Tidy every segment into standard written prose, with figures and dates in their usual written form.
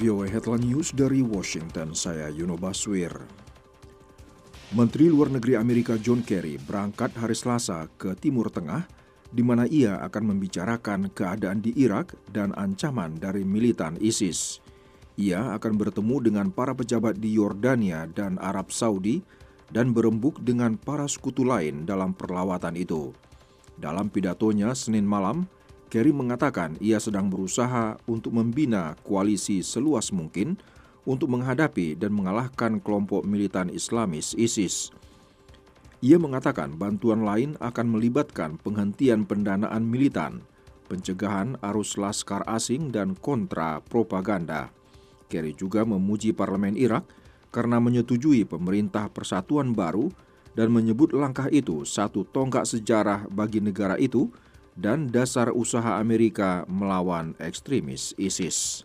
VOA Headline News dari Washington, saya Yuno Baswir. Menteri Luar Negeri Amerika John Kerry berangkat hari Selasa ke Timur Tengah, di mana ia akan membicarakan keadaan di Irak dan ancaman dari militan ISIS. Ia akan bertemu dengan para pejabat di Yordania dan Arab Saudi dan berembuk dengan para sekutu lain dalam perlawatan itu. Dalam pidatonya Senin malam, Kerry mengatakan ia sedang berusaha untuk membina koalisi seluas mungkin untuk menghadapi dan mengalahkan kelompok militan Islamis ISIS. Ia mengatakan bantuan lain akan melibatkan penghentian pendanaan militan, pencegahan arus laskar asing dan kontra propaganda. Kerry juga memuji parlemen Irak karena menyetujui pemerintah persatuan baru dan menyebut langkah itu satu tonggak sejarah bagi negara itu dan dasar usaha Amerika melawan ekstremis ISIS.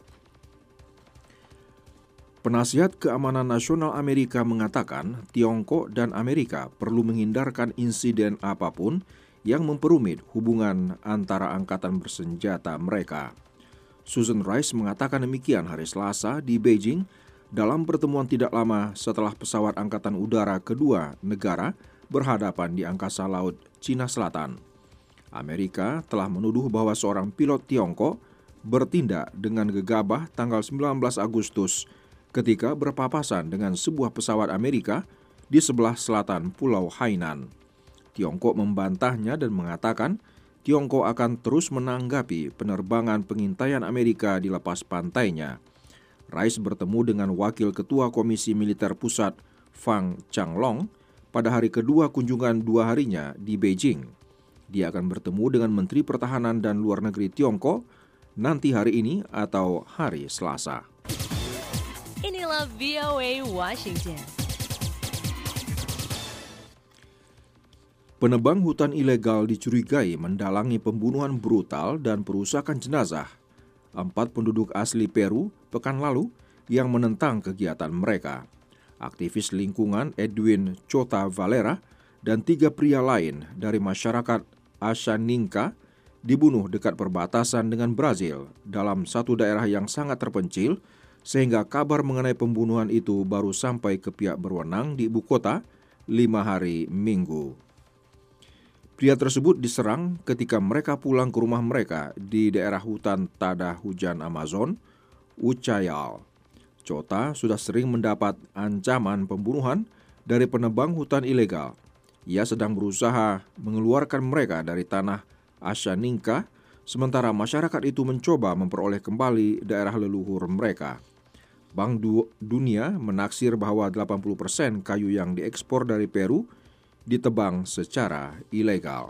Penasihat Keamanan Nasional Amerika mengatakan Tiongkok dan Amerika perlu menghindarkan insiden apapun yang memperumit hubungan antara angkatan bersenjata mereka. Susan Rice mengatakan demikian hari Selasa di Beijing dalam pertemuan tidak lama setelah pesawat angkatan udara kedua negara berhadapan di angkasa laut Cina Selatan. Amerika telah menuduh bahwa seorang pilot Tiongkok bertindak dengan gegabah tanggal 19 Agustus ketika berpapasan dengan sebuah pesawat Amerika di sebelah selatan Pulau Hainan. Tiongkok membantahnya dan mengatakan Tiongkok akan terus menanggapi penerbangan pengintaian Amerika di lepas pantainya. Rice bertemu dengan Wakil Ketua Komisi Militer Pusat Fang Changlong pada hari kedua kunjungan 2 harinya di Beijing. Dia akan bertemu dengan Menteri Pertahanan dan Luar Negeri Tiongkok nanti hari ini atau hari Selasa. Inilah VOA Washington. Penebang hutan ilegal dicurigai mendalangi pembunuhan brutal dan perusakan jenazah 4 penduduk asli Peru pekan lalu yang menentang kegiatan mereka. Aktivis lingkungan Edwin Chota Valera dan 3 pria lain dari masyarakat Ashaninka dibunuh dekat perbatasan dengan Brazil dalam satu daerah yang sangat terpencil, sehingga kabar mengenai pembunuhan itu baru sampai ke pihak berwenang di ibu kota 5 hari Minggu. Pria tersebut diserang ketika mereka pulang ke rumah mereka di daerah hutan tada hujan Amazon, Ucayal. Chota sudah sering mendapat ancaman pembunuhan dari penebang hutan ilegal. Ia sedang berusaha mengeluarkan mereka dari tanah Ashaninka, sementara masyarakat itu mencoba memperoleh kembali daerah leluhur mereka. Bank Dunia menaksir bahwa 80% kayu yang diekspor dari Peru ditebang secara ilegal.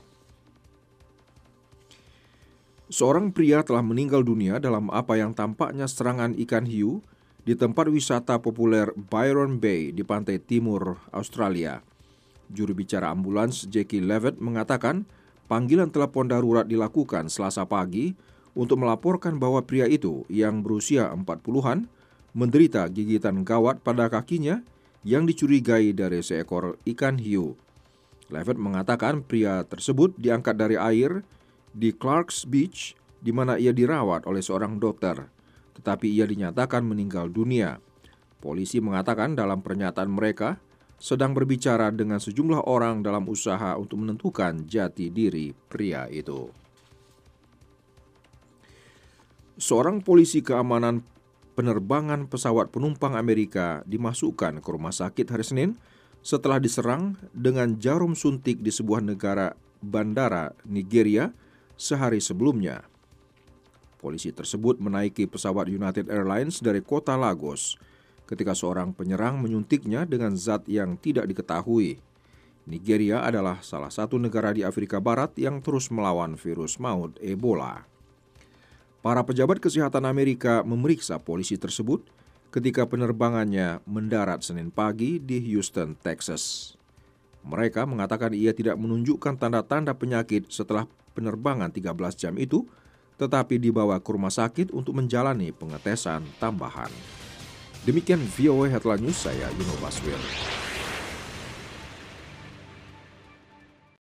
Seorang pria telah meninggal dunia dalam apa yang tampaknya serangan ikan hiu di tempat wisata populer Byron Bay di pantai timur Australia. Juru bicara ambulans Jackie Levitt mengatakan panggilan telepon darurat dilakukan Selasa pagi untuk melaporkan bahwa pria itu yang berusia 40-an menderita gigitan gawat pada kakinya yang dicurigai dari seekor ikan hiu. Levitt mengatakan pria tersebut diangkat dari air di Clarks Beach di mana ia dirawat oleh seorang dokter, tetapi ia dinyatakan meninggal dunia. Polisi mengatakan dalam pernyataan mereka sedang berbicara dengan sejumlah orang dalam usaha untuk menentukan jati diri pria itu. Seorang polisi keamanan penerbangan pesawat penumpang Amerika dimasukkan ke rumah sakit hari Senin setelah diserang dengan jarum suntik di sebuah negara bandara Nigeria sehari sebelumnya. Polisi tersebut menaiki pesawat United Airlines dari kota Lagos ketika seorang penyerang menyuntiknya dengan zat yang tidak diketahui. Nigeria adalah salah satu negara di Afrika Barat yang terus melawan virus maut Ebola. Para pejabat kesehatan Amerika memeriksa polisi tersebut ketika penerbangannya mendarat Senin pagi di Houston, Texas. Mereka mengatakan ia tidak menunjukkan tanda-tanda penyakit setelah penerbangan 13 jam itu, tetapi dibawa ke rumah sakit untuk menjalani pengetesan tambahan. Demikian VOA Headline News, saya Yuno Baswir.